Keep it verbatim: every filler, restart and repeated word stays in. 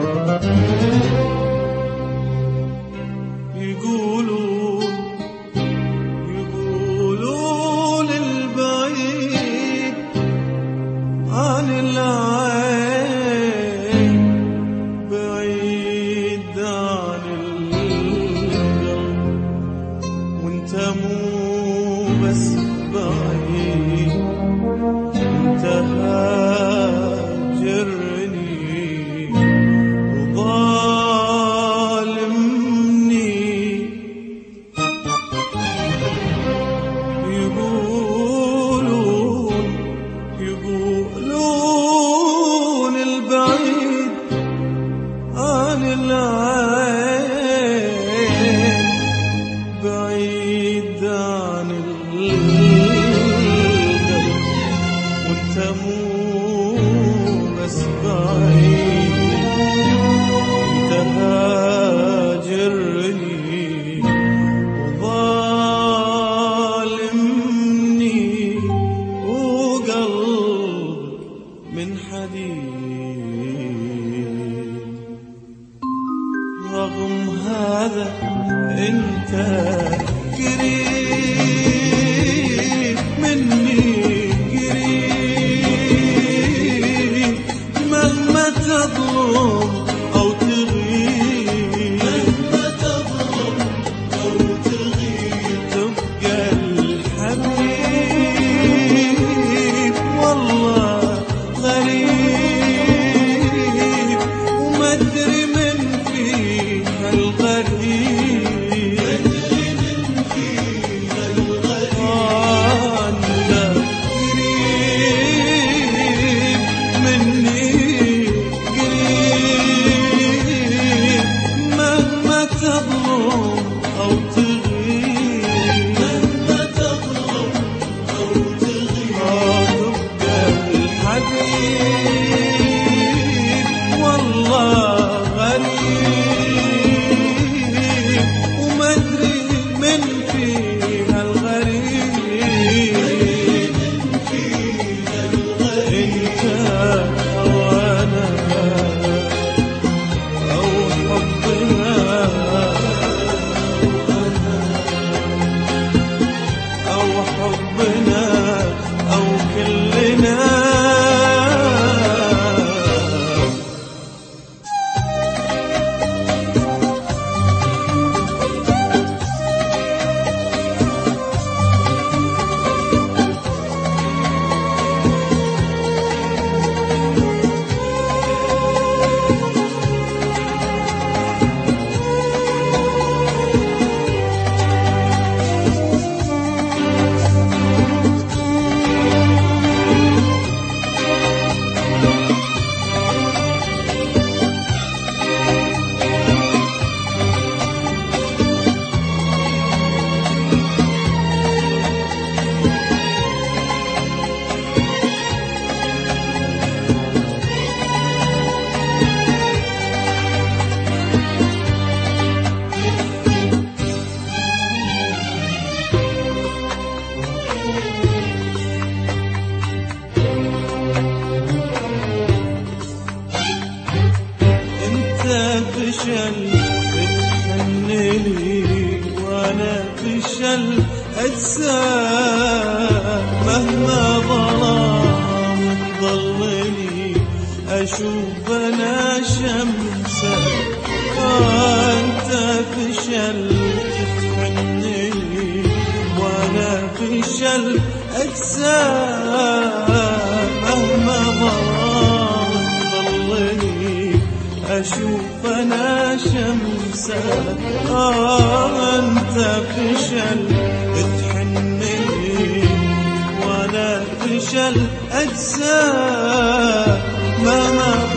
يقولون يقولون البعيد عن العين بعيد عن القلب، وانت مو بس بعيد، انت هاجرني وظالمني. يقولون يقولون البعيد عن العين بعيد عن القلب، وانت مو بس بعيد، انت هاجرني وظالمني، وقلب من حديد. رغم هذا انت قريب مني، قريب مهما تظلم او تغيب، مهما تظلم او تغيب تبقى الحبيب. والله غريب وما ادري من فيها الغريب، ادري من فيها الغريب. انت قريب مني، قريب مهما تظلم او تغيب، مهما تظلم او تغيب تبقى الحبيب. والله غريب وما ادري من فيها الغريب، انت او انا او حبنا او حبنا او كلنا. فشل بتحنلي وانا فشل اجسام، مهما ظلام تضلني اشوف انا شمسك. انت فشل بتحنلي وانا فشل اجسام، مهما ظلام تضلني اشوف انا شمسك. آه انت فشل تحنني وانا فشل اجسام، مهما